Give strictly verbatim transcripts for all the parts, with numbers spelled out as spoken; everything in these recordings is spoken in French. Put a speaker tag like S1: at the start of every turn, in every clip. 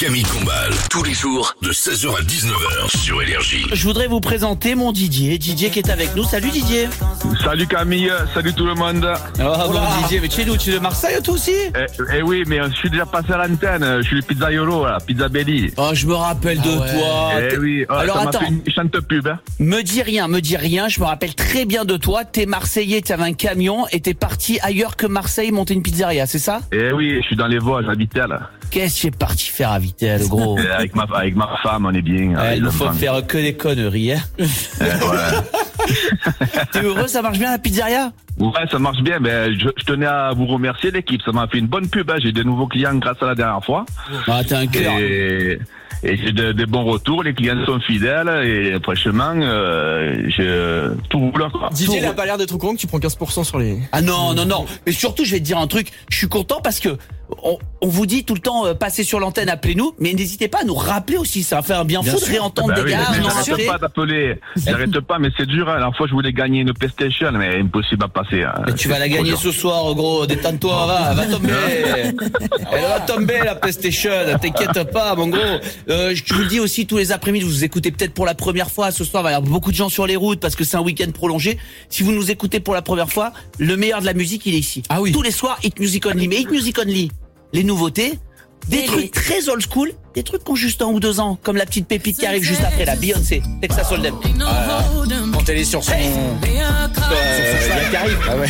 S1: Camille Combal, tous les jours de seize heures à dix-neuf heures sur Énergie.
S2: Je voudrais vous présenter mon Didier, Didier qui est avec nous. Salut Didier.
S3: Salut Camille, salut tout le monde.
S2: Oh bon Didier, mais tu es d'où? Tu es de Marseille toi aussi?
S3: Eh, eh oui, mais je suis déjà passé à l'antenne, je suis le pizzaiolo, là, Pizza Belly.
S2: Oh, je me rappelle de
S4: Ah ouais.
S2: toi.
S3: Eh
S2: T'es-
S3: oui, oh,
S2: Alors
S3: ça m'a
S2: attends,
S3: fait une méchante pub. Hein.
S2: me dis rien, me dis rien, je me rappelle très bien de toi. T'es Marseillais, t'avais un camion et t'es parti ailleurs que Marseille monter une pizzeria, c'est ça?
S3: Eh oui, je suis dans les Vosges, à Vittel.
S2: Qu'est-ce que tu es parti faire à Vittel, gros?
S3: Eh, avec, ma, avec ma femme, on est bien.
S2: Eh,
S3: avec
S2: il
S3: les
S2: nous faut
S3: enfants.
S2: faire que des conneries, hein.
S3: Eh, ouais.
S2: T'es heureux, ça marche bien la pizzeria?
S3: Ouais, ça marche bien. Ben, je, je tenais à vous remercier, l'équipe. Ça m'a fait une bonne pub. Hein. J'ai de nouveaux clients grâce à la dernière fois.
S2: Ah, t'as un cœur.
S3: Et, et j'ai de, de bons retours. Les clients sont fidèles. Et franchement, euh, je, tout roule. Quoi.
S4: Didier, il a pas l'air d'être au courant que tu prends quinze pour cent sur les...
S2: Ah non, non, non. Mais surtout, je vais te dire un truc. Je suis content parce que on, on vous dit tout le temps, euh, passez sur l'antenne, appelez-nous. Mais n'hésitez pas à nous rappeler aussi. Ça va faire un bien,
S4: Bien
S2: fou de
S4: sûr.
S2: réentendre
S3: Bah
S2: des
S3: oui,
S2: gars.
S3: mais
S2: nous
S3: j'arrête
S2: rappeler.
S3: pas d'appeler. J'arrête pas, mais c'est dur. Hein. La fois, je voulais gagner une PlayStation, mais impossible à passer. Hein.
S2: Mais tu vas la gagner ce soir, gros. Détends-toi, va, elle va tomber. Elle va tomber, la PlayStation. T'inquiète pas, mon gros. Euh, je vous le dis aussi, tous les après-midi, vous écoutez peut-être pour la première fois. Ce soir, il va y avoir beaucoup de gens sur les routes parce que c'est un week-end prolongé. Si vous nous écoutez pour la première fois, le meilleur de la musique, il est ici.
S4: Ah oui.
S2: Tous les soirs, Hit Music Only. Mais Hit Music Only, les nouveautés, des
S5: Et
S2: trucs
S5: les-
S2: très old school, des trucs qui ont juste un ou deux ans, comme la petite pépite qui arrive juste après, la Beyoncé, Texas Hold'em.
S4: Quand elle est sur son...
S2: Euh, qui arrive.
S4: Ah ouais.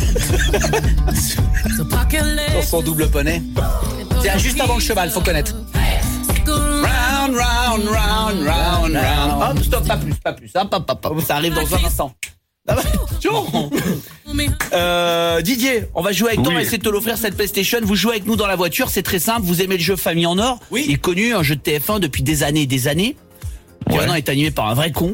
S4: Sur son double poney.
S2: C'est juste avant le cheval, faut connaître. Round, round, round, round, round. Hop, stop, pas plus, pas plus. Hop, hop, hop, hop. Ça arrive dans un instant. Ah bah, John. Euh, Didier, on va jouer avec toi,
S3: Oui.
S2: on va essayer de te l'offrir cette PlayStation. Vous jouez avec nous dans la voiture, c'est très simple. Vous aimez le jeu Famille en Or?
S4: Oui.
S2: Il est connu, un jeu de T F un depuis des années et des années. Qui
S3: Ouais.
S2: maintenant est animé par un vrai con.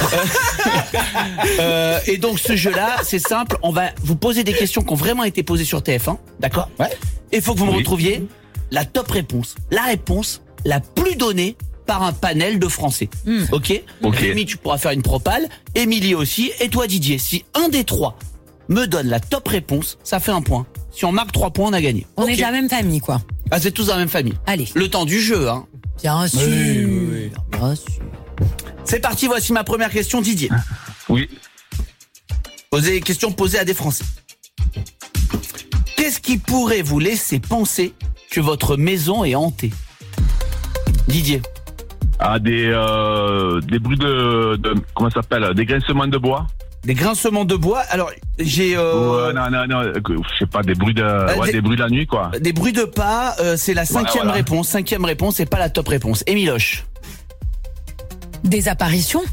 S2: Euh, et donc ce jeu-là, c'est simple. On va vous poser des questions qui ont vraiment été posées sur T F un, d'accord?
S4: Ouais.
S2: Et il faut que vous me
S3: Oui.
S2: retrouviez la top réponse, la réponse la plus donnée par un panel de Français. Ok.
S3: Ok.
S2: Rémi, tu pourras faire une propale. Émilie aussi. Et toi, Didier, si un des trois me donne la top réponse, ça fait un point. Si on marque trois points, on a gagné.
S5: On
S2: Ok.
S5: est de la même famille, quoi.
S2: Ah, c'est tous dans la même famille.
S5: Allez.
S2: Le temps du jeu, hein.
S5: Bien sûr.
S4: oui, oui.
S5: Bien sûr.
S2: C'est parti. Voici ma première question, Didier.
S3: Oui.
S2: Posez des questions posées à des Français. Qu'est-ce qui pourrait vous laisser penser que votre maison est hantée? Didier.
S3: À des, euh, des bruits de, de. Comment ça s'appelle? Des grincements de bois?
S2: Des grincements de bois. Alors, j'ai euh,
S3: Ouais, non, non, non. euh, Je sais pas, des bruits de. Ouais,
S2: des-
S3: des bruits de la nuit, quoi.
S2: des bruits de pas. euh, c'est la cinquième
S3: voilà.
S2: réponse. Cinquième réponse, c'est pas la top réponse. Émiloche.
S5: Des apparitions.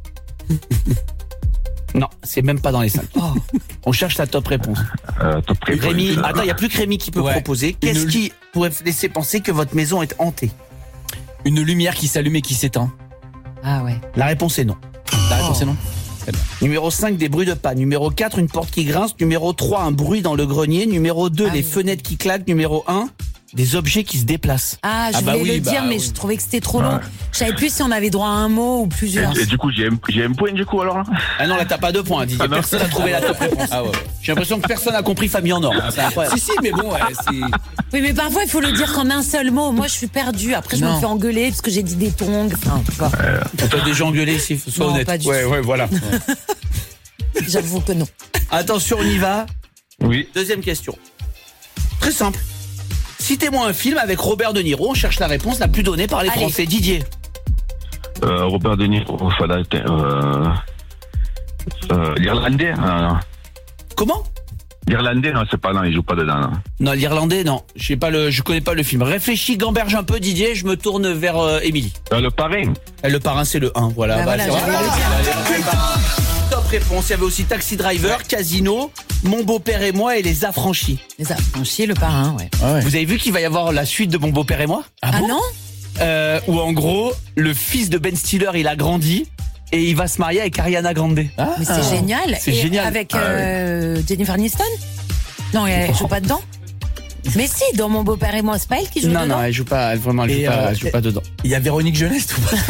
S2: Non, c'est même pas dans les cinq.
S5: Oh.
S2: On cherche la top réponse.
S3: Euh, top réponse.
S2: Rémi, attends, il y a plus que Rémi qui peut
S4: Ouais.
S2: proposer. Qu'est-ce
S4: Une-
S2: qui pourrait vous laisser penser que votre maison est hantée?
S4: Une lumière qui s'allume et qui s'éteint.
S5: Ah ouais.
S2: La réponse est non.
S4: La réponse est non.
S2: Numéro cinq, des bruits de pas. Numéro quatre, une porte qui grince. Numéro trois, un bruit dans le grenier. Numéro deux,
S5: Ah
S2: les
S5: oui.
S2: fenêtres qui claquent. Numéro un, des objets qui se déplacent.
S5: Ah, je
S4: Ah bah
S5: voulais
S4: oui,
S5: le dire,
S4: bah
S5: mais
S4: oui.
S5: je trouvais que c'était trop long. Je savais plus si on avait droit à un mot ou plusieurs.
S3: Et, et du coup, j'ai un, j'ai un point, du coup, alors là?
S2: Ah non, là t'as pas deux points, Didier.
S3: Ah non.
S2: Personne n'a trouvé la top réponse.
S4: Ah ouais.
S2: J'ai l'impression que personne n'a compris Famille en Or. C'est incroyable.
S4: Si, si, mais bon, ouais, c'est...
S5: Oui, mais parfois, il faut le dire qu'en un seul mot. Moi, je suis perdue. Après, je me
S4: Non.
S5: fais engueuler parce que j'ai dit des tongs. Enfin, tu vois.
S2: T'as déjà engueulé ici, faut sois
S5: Non,
S2: honnête.
S5: pas du
S2: ouais,
S5: tout.
S2: ouais, voilà.
S5: J'avoue que non.
S2: Attention, on y va.
S3: Oui.
S2: Deuxième question. Très simple. Citez-moi un film avec Robert De Niro. On cherche la réponse la plus donnée par les
S5: Allez.
S2: Français. Didier.
S3: Euh, Robert De Niro, fallait être, euh, euh, l'Irlandais, hein.
S2: Comment?
S3: L'Irlandais, non, c'est pas, non, il joue pas dedans, non.
S2: Non, l'Irlandais, non. Je sais pas le, je connais pas le film. Réfléchis, gamberge un peu, Didier. Je me tourne vers euh, Émilie.
S3: Euh, le parrain.
S2: Eh, le parrain, c'est le un. Voilà.
S5: Bah voilà,
S2: c'est-
S5: j'allais le dire.
S2: Top réponse. Il y avait aussi Taxi Driver, Casino, Mon beau-père et moi et Les Affranchis.
S5: Les affranchis, le parrain, ouais.
S4: Ah ouais.
S2: Vous avez vu qu'il va y avoir la suite de Mon beau-père et moi?
S5: Ah, non?
S2: euh, Où en gros, le fils de Ben Stiller, il a grandi et il va se marier avec Ariana Grande.
S4: Ah.
S5: Mais c'est génial.
S2: C'est
S5: Et
S2: génial.
S5: Avec euh, Jennifer Aniston? Non, elle joue pas dedans? Mais si, dans Mon beau-père et moi, c'est pas elle qui joue
S2: Non,
S5: dedans?
S2: non, elle joue pas, elle, vraiment, elle joue,
S4: Et,
S2: pas,
S4: euh,
S2: elle joue pas dedans.
S4: Il y a Véronique Jeunesse ou pas?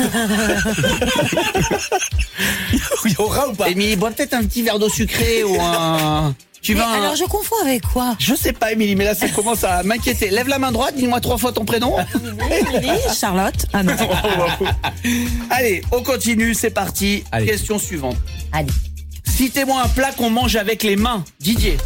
S4: Il y aura ou pas?
S2: Émilie, bois peut-être un petit verre d'eau sucrée ou un... Tu
S5: Mais
S2: vas. un-
S5: alors je confonds avec quoi?
S2: Je sais pas, Émilie, mais là ça commence à m'inquiéter. Lève la main droite, dis-moi trois fois ton prénom.
S5: Émilie, Charlotte. Ah non.
S2: Allez, on continue, c'est parti.
S4: Allez.
S2: Question suivante.
S5: Allez.
S2: Citez-moi un plat qu'on mange avec les mains. Didier.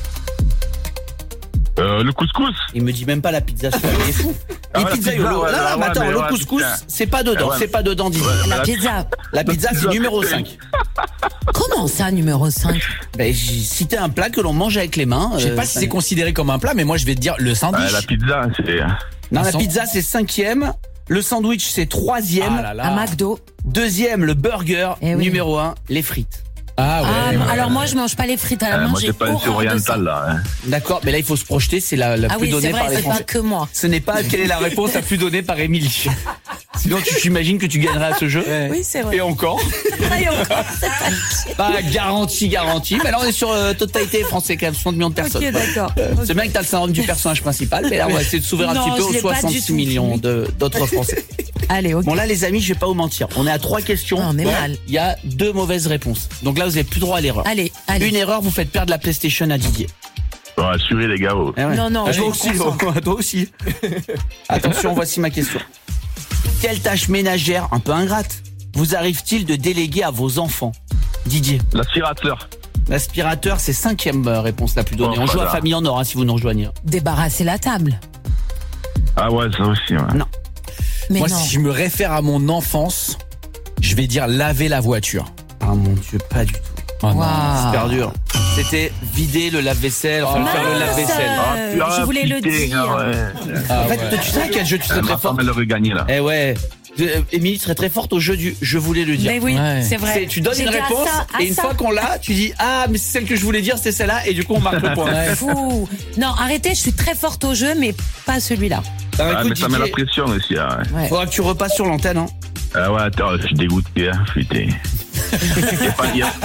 S3: Euh, le couscous.
S2: Il me dit même pas la pizza, celui-là, il est fou.
S3: Ah
S2: Et
S3: ouais, la
S2: pizza,
S3: pizza,
S2: yolo.
S3: ouais,
S2: là, là,
S3: ouais,
S2: mais attends,
S3: mais
S2: le
S3: ouais,
S2: couscous,
S3: putain.
S2: c'est pas dedans,
S3: Ouais.
S2: c'est pas dedans, Didier.
S3: Ouais.
S5: La
S3: La-
S5: pizza.
S2: La pizza, c'est
S3: pizza,
S2: numéro
S3: c'est-
S2: cinq.
S5: Comment ça, numéro cinq?
S2: Ben, j'ai cité un plat que l'on mange avec les mains.
S4: Je sais
S2: euh,
S4: pas si c'est considéré comme un plat, mais moi je vais te dire le sandwich.
S3: Ouais, la pizza, c'est.
S2: Non, la
S4: Sans-
S2: pizza, c'est cinquième. Le sandwich, c'est troisième.
S4: Ah là là.
S5: Un McDo.
S2: Deuxième, le burger.
S5: Eh oui.
S2: Numéro un, les frites.
S4: Ah ouais.
S5: Ah,
S4: ouais.
S5: alors moi je mange pas les frites à la
S3: Euh,
S5: main,
S3: moi,
S5: j'ai
S3: j'ai pas une
S5: horreur de ça.
S3: orientale, là. hein.
S2: D'accord, mais là, il faut se projeter, c'est la, la
S5: Ah
S2: plus
S5: oui, c'est
S2: donnée par
S5: vrai,
S2: les
S5: c'est pas
S2: Français.
S5: que moi.
S2: Ce n'est pas quelle est la réponse la plus donnée par Émilie. Sinon, tu t'imagines que tu gagnerais à ce jeu.
S4: Ouais.
S5: Oui, c'est vrai.
S2: Et encore.
S5: Et encore, c'est pas
S2: Pas garanti, garanti. Mais là, on est sur euh, totalité français, quand même, soixante millions de personnes.
S5: Ok, d'accord.
S2: C'est bien que t'as le syndrome du personnage principal, mais là, on va essayer de s'ouvrir un
S5: Non,
S2: petit peu
S5: je
S2: aux
S5: l'ai pas du
S2: soixante-six
S5: tout.
S2: millions de- d'autres Français.
S5: Allez, ok.
S2: Bon, là, les amis, je vais pas vous mentir. On est à trois questions.
S5: Ah, on est
S2: Bon,
S5: mal.
S2: Il y a deux mauvaises réponses. Donc là, vous avez plus droit à l'erreur.
S5: Allez, allez.
S2: Une erreur, vous faites perdre la PlayStation à Didier.
S3: Bon, assurez, les gars. oh.
S2: Eh ouais.
S5: Non, non,
S2: Ah,
S5: je
S2: toi
S5: me
S2: aussi,
S5: concentre.
S2: oh, toi aussi. Attention, voici ma question. Quelle tâche ménagère, un peu ingrate, vous arrive-t-il de déléguer à vos enfants? Didier.
S3: L'aspirateur.
S2: L'aspirateur, c'est cinquième euh, réponse la plus donnée.
S3: Oh,
S2: On joue à
S3: voilà.
S2: Famille en Or hein, si vous nous rejoignez.
S5: Débarrasser la table.
S3: Ah ouais, ça aussi, ouais.
S5: Mais
S4: Moi,
S5: non.
S4: si je me réfère à mon enfance, je vais dire laver la voiture.
S2: Ah mon Dieu, pas du tout.
S4: Oh non.
S5: Waouh.
S2: Super dur. C'était vider le lave-vaisselle, enfin faire le
S5: Mince.
S2: lave-vaisselle.
S3: Ah,
S5: Euh,
S3: putain,
S5: je voulais le
S3: putain,
S5: dire.
S3: ouais.
S4: Ah
S2: En fait,
S4: ouais.
S2: toi, tu sais à quel jeu tu serais
S3: Euh,
S2: très
S3: Ma
S2: fort?
S3: femme, elle aurait gagné, là.
S2: Eh ouais. Euh, Émilie serait très forte au jeu du je voulais le dire.
S5: Mais oui,
S4: Ouais.
S5: c'est vrai.
S2: C'est- tu donnes une
S5: J'étais à
S2: réponse
S5: ça, à
S2: et une
S5: ça.
S2: fois qu'on l'a, tu dis ah mais c'est celle que je voulais dire, c'est celle-là et du coup on marque le point.
S4: Ouais.
S5: Fou. Non, arrêtez, je suis très forte au jeu, mais pas celui-là.
S2: Alors,
S3: Ah,
S2: écoute,
S3: mais ça met la
S2: Didier,
S3: pression aussi, hein, ouais.
S5: Ouais.
S2: faudra que tu repasses sur l'antenne. Hein.
S3: Ah ouais, attends, je suis dégoûté, hein, putain. Il n'y a, pas- y a-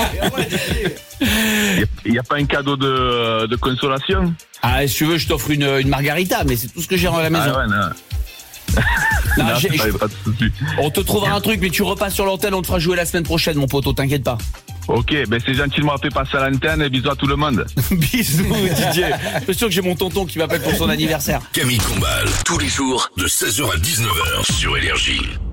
S3: y a- y a pas un cadeau de, de consolation?
S2: Ah si tu veux, je t'offre une, une margarita, mais c'est tout ce que j'ai à la maison.
S3: Ah ouais, non.
S2: Non,
S3: Non,
S2: j'ai-
S3: ça, y a pas de souci.
S2: On te trouvera un truc, mais tu repasses sur l'antenne, on te fera jouer la semaine prochaine, mon poteau, t'inquiète pas.
S3: Ok, ben c'est gentil de m'avoir fait passer à l'antenne et bisous à tout le monde.
S2: Bisous Didier. Je suis sûr que j'ai mon tonton qui m'appelle pour son anniversaire.
S1: Camille Combal, tous les jours de seize heures à dix-neuf heures sur Énergie.